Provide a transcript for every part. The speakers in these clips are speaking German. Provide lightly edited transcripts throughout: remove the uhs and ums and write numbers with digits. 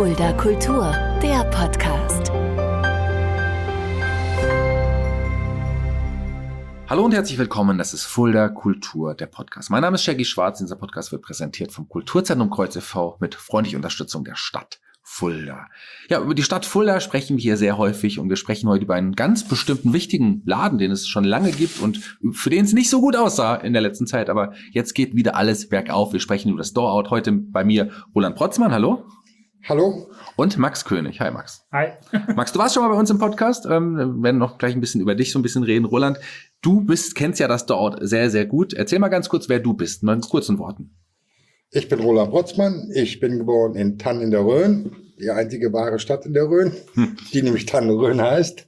Fulda Kultur, der Podcast. Hallo und herzlich willkommen, das ist Fulda Kultur, der Podcast. Mein Name ist Shaggy Schwarz, dieser Podcast wird präsentiert vom Kulturzentrum Kreuz e.V. mit freundlicher Unterstützung der Stadt Fulda. Ja, über die Stadt Fulda sprechen wir hier sehr häufig und wir sprechen heute über einen ganz bestimmten wichtigen Laden, den es schon lange gibt und für den es nicht so gut aussah in der letzten Zeit, aber jetzt geht wieder alles bergauf. Wir sprechen über das Door-Out. Heute bei mir Roland Protzmann, hallo. Hallo. Und Max König. Hi Max. Hi. Max, du warst schon mal bei uns im Podcast. Wir werden noch gleich ein bisschen über dich so ein bisschen reden. Roland, kennst ja das Door-Out sehr, sehr gut. Erzähl mal ganz kurz, wer du bist, mal in kurzen Worten. Ich bin Roland Protzmann. Ich bin geboren in Thann in der Rhön, die einzige wahre Stadt in der Rhön, die nämlich Thann-Rhön heißt.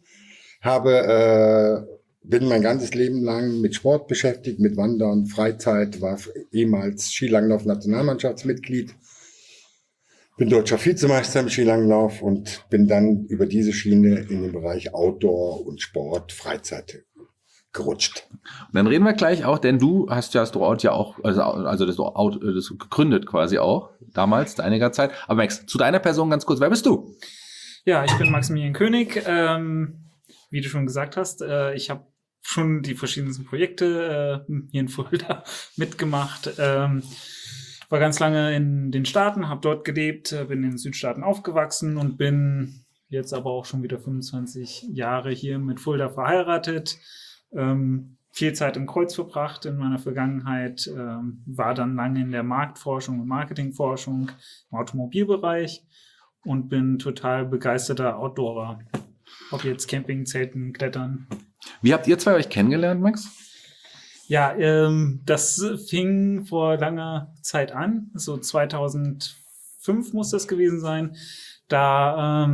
Bin mein ganzes Leben lang mit Sport beschäftigt, mit Wandern, Freizeit, war ehemals Skilanglauf-Nationalmannschaftsmitglied. Bin deutscher Vizemeister im Skilanglauf und bin dann über diese Schiene in den Bereich Outdoor und Sport, Freizeit gerutscht. Und dann reden wir gleich auch, denn du hast ja das Door-Out ja auch, also das Door-Out das gegründet quasi auch, damals, vor einiger Zeit. Aber Max, zu deiner Person ganz kurz, wer bist du? Ja, ich bin Maximilian König. Wie du schon gesagt hast, ich habe schon die verschiedensten Projekte hier in Fulda mitgemacht. War ganz lange in den Staaten, habe dort gelebt, bin in den Südstaaten aufgewachsen und bin jetzt aber auch schon wieder 25 Jahre hier mit Fulda verheiratet. Viel Zeit im Kreuz verbracht in meiner Vergangenheit, war dann lange in der Marktforschung und Marketingforschung im Automobilbereich und bin total begeisterter Outdoorer. Ob jetzt Camping, Zelten, Klettern. Wie habt ihr zwei euch kennengelernt, Max? Ja, das fing vor langer Zeit an, so 2005 muss das gewesen sein. Da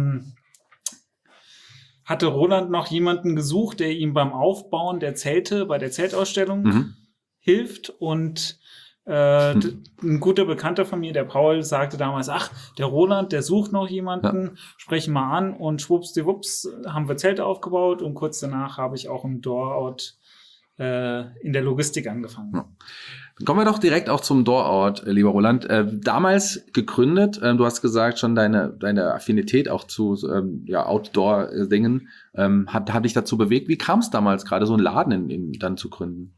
hatte Roland noch jemanden gesucht, der ihm beim Aufbauen der Zelte bei der Zeltausstellung hilft. Und ein guter Bekannter von mir, der Paul, sagte damals, ach, der Roland, der sucht noch jemanden, sprechen mal an. Und schwuppsdiwupps haben wir Zelte aufgebaut und kurz danach habe ich auch im Door-Out in der Logistik angefangen. Ja. Dann kommen wir doch direkt auch zum Door-Out, lieber Roland. Damals gegründet, du hast gesagt, schon deine Affinität auch zu Outdoor-Dingen hat dich dazu bewegt. Wie kam es damals, gerade so einen Laden dann zu gründen?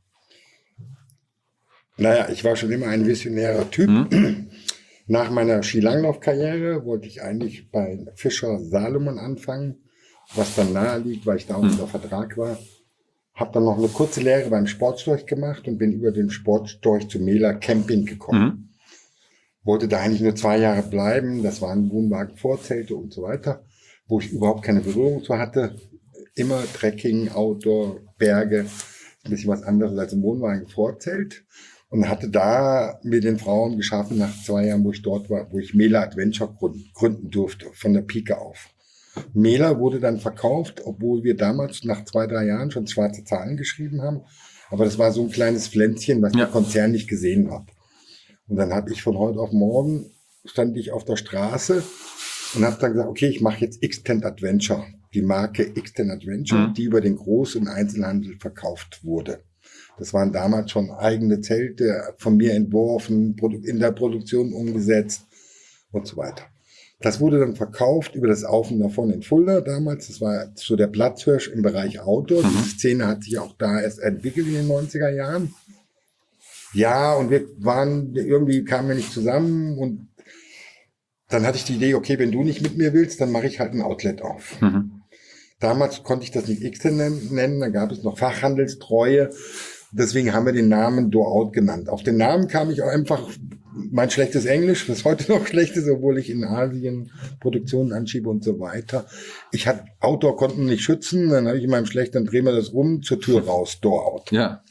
Naja, ich war schon immer ein visionärer Typ. Nach meiner Skilanglauf-Karriere wollte ich eigentlich bei Fischer Salomon anfangen, was dann nahe liegt, weil ich da unter Vertrag war. Habe dann noch eine kurze Lehre beim Sportstorch gemacht und bin über den Sportstorch zu Mela Camping gekommen. Wollte da eigentlich nur 2 Jahre bleiben. Das waren Wohnwagen, Vorzelte und so weiter, wo ich überhaupt keine Berührung zu hatte. Immer Trekking, Outdoor, Berge, ein bisschen was anderes als im Wohnwagen, Vorzelt. Und hatte da mir den Traum geschaffen, nach 2 Jahren, wo ich dort war, wo ich Mela Adventure gründen durfte, von der Pike auf. Mela wurde dann verkauft, obwohl wir damals nach 2-3 Jahren schon schwarze Zahlen geschrieben haben. Aber das war so ein kleines Pflänzchen, was der Konzern nicht gesehen hat. Und dann habe ich von heute auf morgen, stand ich auf der Straße und habe dann gesagt, okay, ich mache jetzt Xtent Adventure, die Marke Xtent Adventure, die über den Groß- und Einzelhandel verkauft wurde. Das waren damals schon eigene Zelte, von mir entworfen, in der Produktion umgesetzt und so weiter. Das wurde dann verkauft über das Auf und Davon in Fulda damals. Das war so der Platzhirsch im Bereich Outdoor. Die Szene hat sich auch da erst entwickelt in den 90er Jahren. Ja, und irgendwie kamen wir nicht zusammen. Und dann hatte ich die Idee, okay, wenn du nicht mit mir willst, dann mache ich halt ein Outlet auf. Damals konnte ich das nicht Xtent nennen, da gab es noch Fachhandelstreue. Deswegen haben wir den Namen Door-Out genannt. Auf den Namen kam ich auch einfach mein schlechtes Englisch, das heute noch schlecht ist, obwohl ich in Asien Produktionen anschiebe und so weiter. Outdoor konnten nicht schützen, dann habe ich in meinem schlechten, dann drehen wir das rum, zur Tür raus, Door-Out. Ja.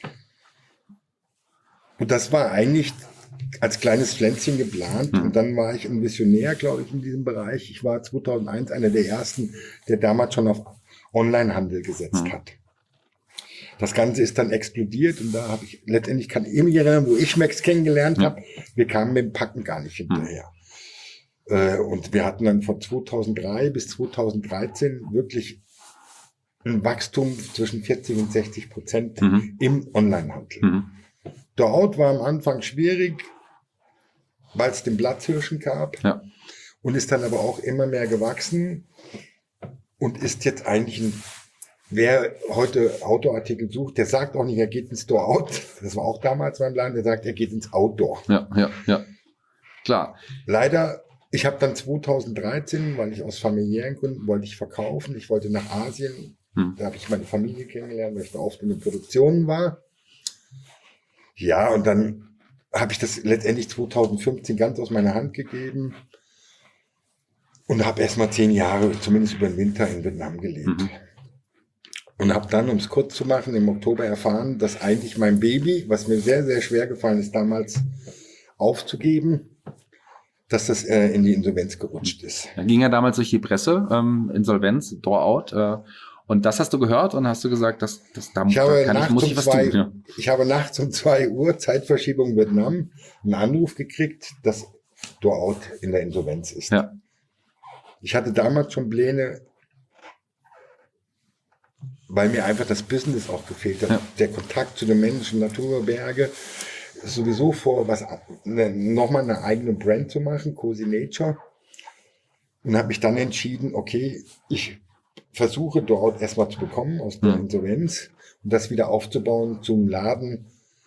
Und das war eigentlich als kleines Pflänzchen geplant. Und dann war ich ein Visionär, glaube ich, in diesem Bereich. Ich war 2001 einer der ersten, der damals schon auf Onlinehandel gesetzt hat. Das Ganze ist dann explodiert und da habe ich letztendlich, kann ich mich erinnern, wo ich Max kennengelernt habe, wir kamen mit dem Packen gar nicht hinterher. Und wir hatten dann von 2003 bis 2013 wirklich ein Wachstum zwischen 40 und 60% im Onlinehandel. Door-Out war am Anfang schwierig, weil es den Platzhirschen gab. Ja. und ist dann aber auch immer mehr gewachsen und ist jetzt eigentlich wer heute Outdoor-Artikel sucht, der sagt auch nicht, er geht ins Store-Out. Das war auch damals mein Plan, der sagt, er geht ins Outdoor. Ja. Klar. Leider, ich habe dann 2013, weil ich aus familiären Gründen wollte ich verkaufen. Ich wollte nach Asien. Da habe ich meine Familie kennengelernt, weil ich da oft in den Produktionen war. Ja, und dann habe ich das letztendlich 2015 ganz aus meiner Hand gegeben und habe erst mal 10 Jahre, zumindest über den Winter, in Vietnam gelebt. Und habe dann, um es kurz zu machen, im Oktober erfahren, dass eigentlich mein Baby, was mir sehr, sehr schwer gefallen ist, damals aufzugeben, dass das in die Insolvenz gerutscht ist. Da ging ja damals durch die Presse, Insolvenz, Door-Out. Und das hast du gehört und hast du gesagt, muss ich was tun. Ja. Ich habe nachts um 2 Uhr, Zeitverschiebung Vietnam, einen Anruf gekriegt, dass Door-Out in der Insolvenz ist. Ja. Ich hatte damals schon Pläne, weil mir einfach das Business auch gefehlt hat. Ja. Der Kontakt zu den Menschen, Natur, Berge, sowieso vor, nochmal eine eigene Brand zu machen, Cozy Nature. Und habe mich dann entschieden, okay, ich versuche dort erstmal zu bekommen aus der Insolvenz und das wieder aufzubauen zum Laden,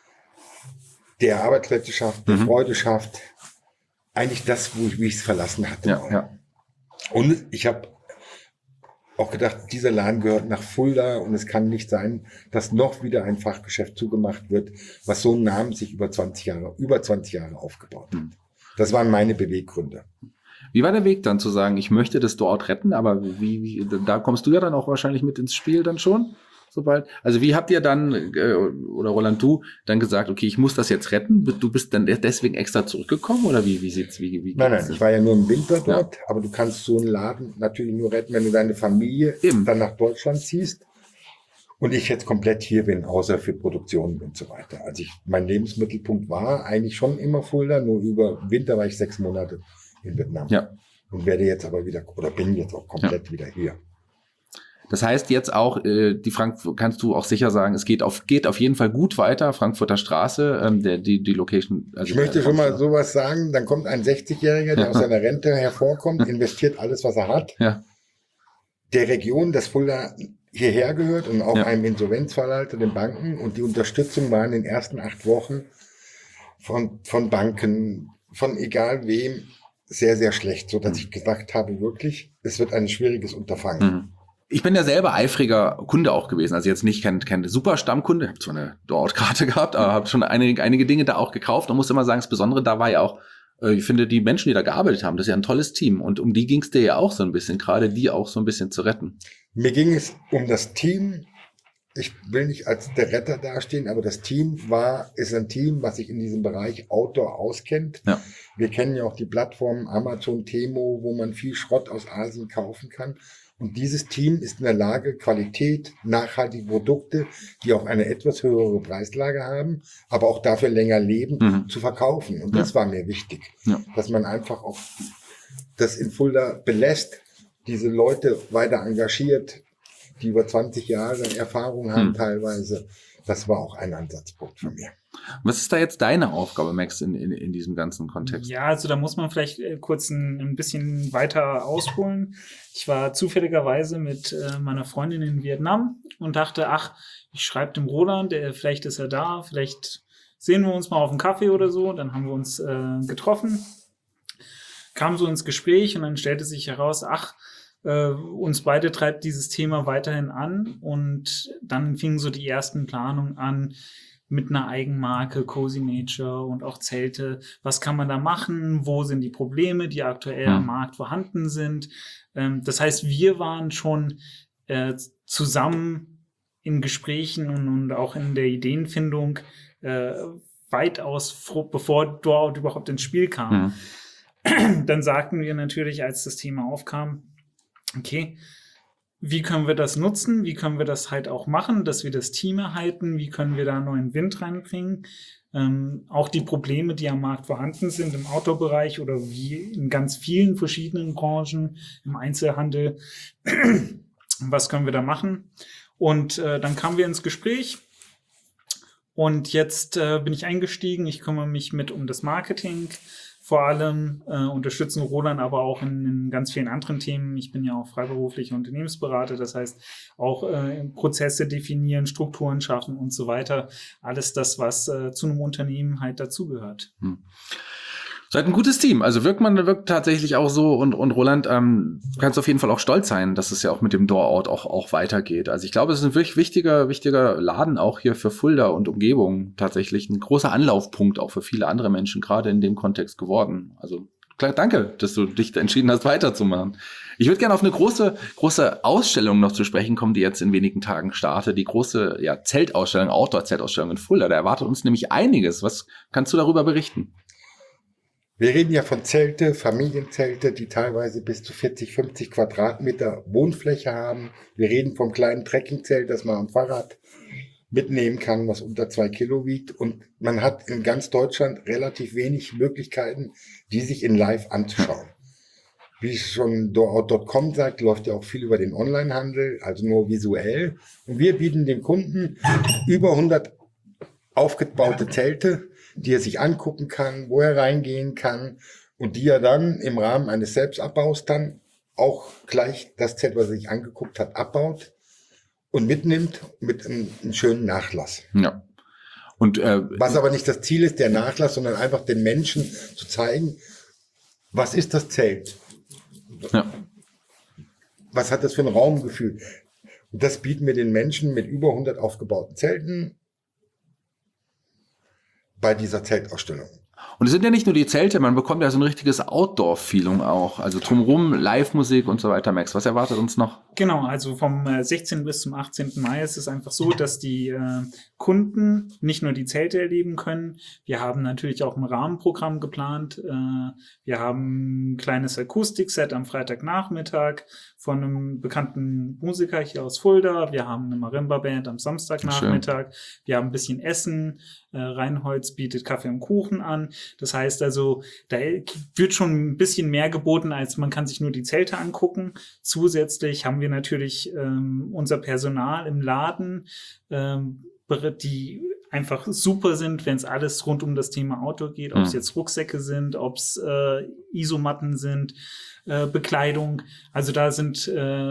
der Arbeitsplätze schafft, der Freude schafft. Eigentlich das, wie ich es verlassen hatte. Ja. Und ich habe auch gedacht, dieser Laden gehört nach Fulda und es kann nicht sein, dass noch wieder ein Fachgeschäft zugemacht wird, was so einen Namen sich über 20 Jahre aufgebaut hat. Das waren meine Beweggründe. Wie war der Weg dann zu sagen, ich möchte das dort retten, aber da kommst du ja dann auch wahrscheinlich mit ins Spiel dann schon? Sobald. Also wie habt ihr dann, oder Roland, du dann gesagt, okay, ich muss das jetzt retten? Du bist dann deswegen extra zurückgekommen oder wie sieht's? Nein, ich war ja nur im Winter dort, aber du kannst so einen Laden natürlich nur retten, wenn du deine Familie dann nach Deutschland ziehst und ich jetzt komplett hier bin, außer für Produktionen und so weiter. Also mein Lebensmittelpunkt war eigentlich schon immer Fulda, nur über Winter war ich 6 Monate in Vietnam. Ja. Und werde jetzt aber wieder, oder bin jetzt auch komplett wieder hier. Das heißt jetzt auch, die Frankfurt, kannst du auch sicher sagen, es geht auf jeden Fall gut weiter, Frankfurter Straße, die Location. Also ich möchte schon mal sowas sagen, dann kommt ein 60-Jähriger, der aus seiner Rente hervorkommt, investiert alles, was er hat, der Region, das Fulda hierher gehört und auch einem Insolvenzverwalter, den Banken, und die Unterstützung war in den ersten 8 Wochen von Banken, von egal wem, sehr, sehr schlecht, so dass ich gesagt habe, wirklich, es wird ein schwieriges Unterfangen. Ich bin ja selber eifriger Kunde auch gewesen, also jetzt nicht kein super Stammkunde, ich habe zwar eine Door-Out-Karte gehabt, aber habe schon einige Dinge da auch gekauft und muss immer sagen, das Besondere da war ja auch, ich finde, die Menschen, die da gearbeitet haben, das ist ja ein tolles Team und um die ging es dir ja auch so ein bisschen, gerade die auch so ein bisschen zu retten. Mir ging es um das Team. Ich will nicht als der Retter dastehen, aber das Team ist ein Team, was sich in diesem Bereich Outdoor auskennt. Ja. Wir kennen ja auch die Plattformen Amazon, Temo, wo man viel Schrott aus Asien kaufen kann. Und dieses Team ist in der Lage, Qualität, nachhaltige Produkte, die auch eine etwas höhere Preislage haben, aber auch dafür länger leben, zu verkaufen. Und das war mir wichtig, dass man einfach auch das in Fulda belässt, diese Leute weiter engagiert, die über 20 Jahre Erfahrung haben teilweise. Das war auch ein Ansatzpunkt von mir. Was ist da jetzt deine Aufgabe, Max, in diesem ganzen Kontext? Ja, also da muss man vielleicht kurz ein bisschen weiter ausholen. Ich war zufälligerweise mit meiner Freundin in Vietnam und dachte, ich schreibe dem Roland, vielleicht ist er da, vielleicht sehen wir uns mal auf einen Kaffee oder so. Dann haben wir uns getroffen, kamen so ins Gespräch und dann stellte sich heraus, uns beide treibt dieses Thema weiterhin an und dann fingen so die ersten Planungen an mit einer Eigenmarke, Cozy Nature und auch Zelte. Was kann man da machen? Wo sind die Probleme, die aktuell am Markt vorhanden sind? Das heißt, wir waren schon zusammen in Gesprächen und auch in der Ideenfindung weitaus bevor Door-Out überhaupt ins Spiel kam. Dann sagten wir natürlich, als das Thema aufkam, okay, wie können wir das nutzen? Wie können wir das halt auch machen, dass wir das Team erhalten? Wie können wir da neuen Wind reinbringen? Auch die Probleme, die am Markt vorhanden sind im Outdoor-Bereich oder wie in ganz vielen verschiedenen Branchen, im Einzelhandel. Was können wir da machen? Und dann kamen wir ins Gespräch. Und jetzt bin ich eingestiegen. Ich kümmere mich um das Marketing vor allem, unterstützen Roland aber auch in ganz vielen anderen Themen. Ich bin ja auch freiberuflicher Unternehmensberater, das heißt auch Prozesse definieren, Strukturen schaffen und so weiter. Alles das, was zu einem Unternehmen halt dazugehört. Seid ein gutes Team. Also wirkt tatsächlich auch so und Roland, kannst auf jeden Fall auch stolz sein, dass es ja auch mit dem Door-Out auch weitergeht. Also ich glaube, es ist ein wirklich wichtiger Laden auch hier für Fulda und Umgebung. Tatsächlich ein großer Anlaufpunkt auch für viele andere Menschen, gerade in dem Kontext geworden. Also klar, danke, dass du dich entschieden hast, weiterzumachen. Ich würde gerne auf eine große Ausstellung noch zu sprechen kommen, die jetzt in wenigen Tagen startet. Die große Zeltausstellung, Outdoor-Zeltausstellung in Fulda. Da erwartet uns nämlich einiges. Was kannst du darüber berichten? Wir reden ja von Zelte, Familienzelte, die teilweise bis zu 40, 50 Quadratmeter Wohnfläche haben. Wir reden vom kleinen Trekkingzelt, das man am Fahrrad mitnehmen kann, was unter 2 Kilo wiegt. Und man hat in ganz Deutschland relativ wenig Möglichkeiten, die sich in live anzuschauen. Wie schon Doorout.com sagt, läuft ja auch viel über den Onlinehandel, also nur visuell. Und wir bieten dem Kunden über 100 aufgebaute Zelte, die er sich angucken kann, wo er reingehen kann und die er dann im Rahmen eines Selbstabbaus dann auch gleich das Zelt, was er sich angeguckt hat, abbaut und mitnimmt mit einem schönen Nachlass. Ja. Und was aber nicht das Ziel ist, der Nachlass, sondern einfach den Menschen zu zeigen, was ist das Zelt? Ja. Was hat das für ein Raumgefühl? Und das bieten wir den Menschen mit über 100 aufgebauten Zelten bei dieser Zeltausstellung. Und es sind ja nicht nur die Zelte, man bekommt ja so ein richtiges Outdoor-Feeling auch. Also drumherum, Live-Musik und so weiter. Max, was erwartet uns noch? Genau, also vom 16. bis zum 18. Mai ist es einfach so, dass die Kunden nicht nur die Zelte erleben können. Wir haben natürlich auch ein Rahmenprogramm geplant. Wir haben ein kleines Akustikset am Freitagnachmittag von einem bekannten Musiker hier aus Fulda. Wir haben eine Marimba-Band am Samstagnachmittag. Schön. Wir haben ein bisschen Essen. Reinholz bietet Kaffee und Kuchen an. Das heißt also, da wird schon ein bisschen mehr geboten, als man kann sich nur die Zelte angucken. Zusätzlich haben wir natürlich unser Personal im Laden, die einfach super sind, wenn es alles rund um das Thema Outdoor geht, ob es jetzt Rucksäcke sind, ob es Isomatten sind, Bekleidung. Also da ist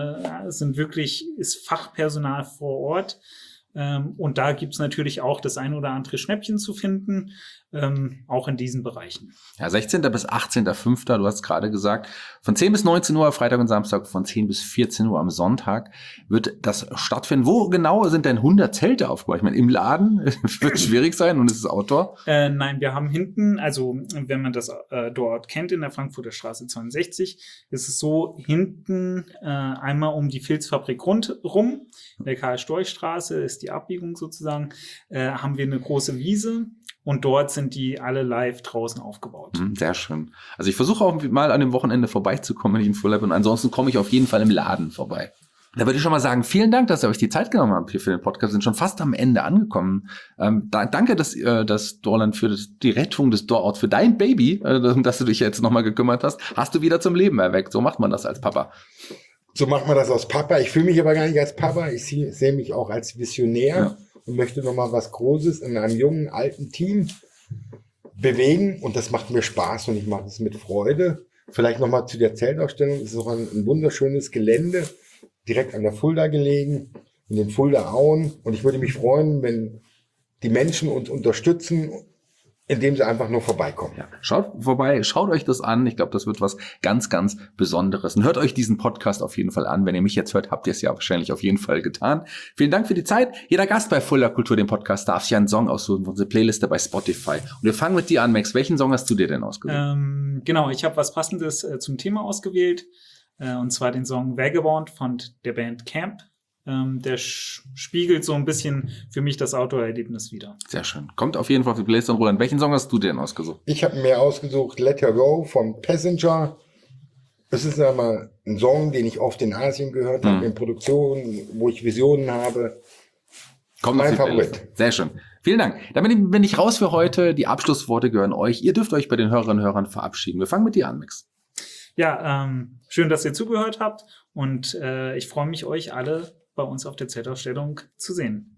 Fachpersonal vor Ort. Und da gibt's natürlich auch das ein oder andere Schnäppchen zu finden, auch in diesen Bereichen. Ja, 16. bis 18.05., du hast gerade gesagt, von 10 bis 19 Uhr Freitag und Samstag, von 10 bis 14 Uhr am Sonntag wird das stattfinden. Wo genau sind denn 100 Zelte aufgebaut? Ich meine, im Laden wird schwierig sein und es ist Outdoor. Nein, wir haben hinten, also wenn man das dort kennt, in der Frankfurter Straße 62, ist es so, hinten einmal um die Filzfabrik rundrum, in der Karl-Storch-Straße ist die Abbiegung sozusagen, haben wir eine große Wiese. Und dort sind die alle live draußen aufgebaut. Sehr schön. Also ich versuche auch mal an dem Wochenende vorbeizukommen, wenn ich in Fulda bin. Und ansonsten komme ich auf jeden Fall im Laden vorbei. Da würde ich schon mal sagen, vielen Dank, dass ihr euch die Zeit genommen habt hier für den Podcast. Wir sind schon fast am Ende angekommen. Danke, dass Dorland für die Rettung des Door-Outs, für dein Baby, dass du dich jetzt nochmal gekümmert hast, hast du wieder zum Leben erweckt. So macht man das als Papa. So macht man das als Papa. Ich fühle mich aber gar nicht als Papa. Ich sehe mich auch als Visionär. Ja. Und möchte nochmal was Großes in einem jungen, alten Team bewegen. Und das macht mir Spaß und ich mache das mit Freude. Vielleicht nochmal zu der Zeltausstellung. Es ist auch ein wunderschönes Gelände, direkt an der Fulda gelegen, in den Fulda-Auen. Und ich würde mich freuen, wenn die Menschen uns unterstützen, indem sie einfach nur vorbeikommen. Ja, schaut vorbei, schaut euch das an. Ich glaube, das wird was ganz, ganz Besonderes. Und hört euch diesen Podcast auf jeden Fall an. Wenn ihr mich jetzt hört, habt ihr es ja wahrscheinlich auf jeden Fall getan. Vielen Dank für die Zeit. Jeder Gast bei Fulda Kultur, dem Podcast, darf sich einen Song aussuchen von unserer Playliste bei Spotify. Und wir fangen mit dir an, Max. Welchen Song hast du dir denn ausgesucht? Genau, ich habe was Passendes zum Thema ausgewählt. Und zwar den Song Vagabond von der Band Camp. Der spiegelt so ein bisschen für mich das Outdoor-Erlebnis wider. Sehr schön. Kommt auf jeden Fall auf die Playlist. Und Roland, welchen Song hast du denn ausgesucht? Ich habe mir ausgesucht Let Her Go von Passenger. Es ist einmal ein Song, den ich oft in Asien gehört habe, in Produktionen, wo ich Visionen habe. Kommt mein Favorit. Sehr schön. Vielen Dank. Damit bin ich raus für heute. Die Abschlussworte gehören euch. Ihr dürft euch bei den Hörerinnen und Hörern verabschieden. Wir fangen mit dir an, Max. Ja, schön, dass ihr zugehört habt. Und ich freue mich, euch alle bei uns auf der Zeltausstellung zu sehen.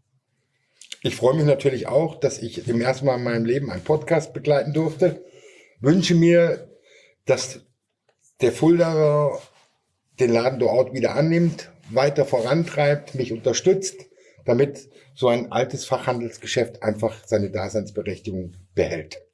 Ich freue mich natürlich auch, dass ich zum ersten Mal in meinem Leben einen Podcast begleiten durfte. wünsche mir, dass der Fuldaer den Laden dort wieder annimmt, weiter vorantreibt, mich unterstützt, damit so ein altes Fachhandelsgeschäft einfach seine Daseinsberechtigung behält.